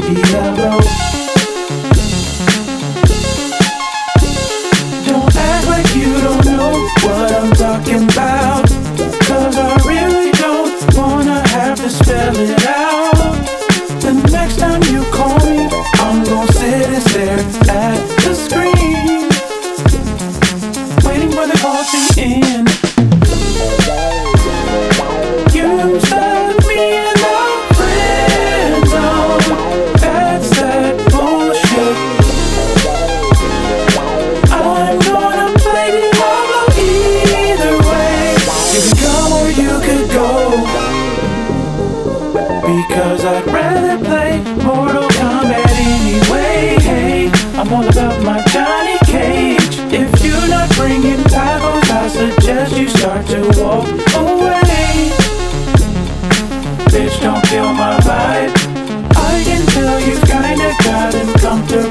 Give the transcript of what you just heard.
Diablo. Don't act like you don't know what I'm talking about, 'cause I really don't wanna have to spell it out. The next time you call me, I'm gonna sit and stare at the screen, waiting for the call to end. You stuck me in the friend zone. That's that bullshit. I'm gonna play Diablo either way. You could come or you could go, because I'd rather play Mortal Kombat anyway. Hey, I'm all about my Johnny Cage. If you're not bringing tacos, I suggest you start to walk away. Bitch, don't kill my vibe. I can tell you've kinda gotten comfortable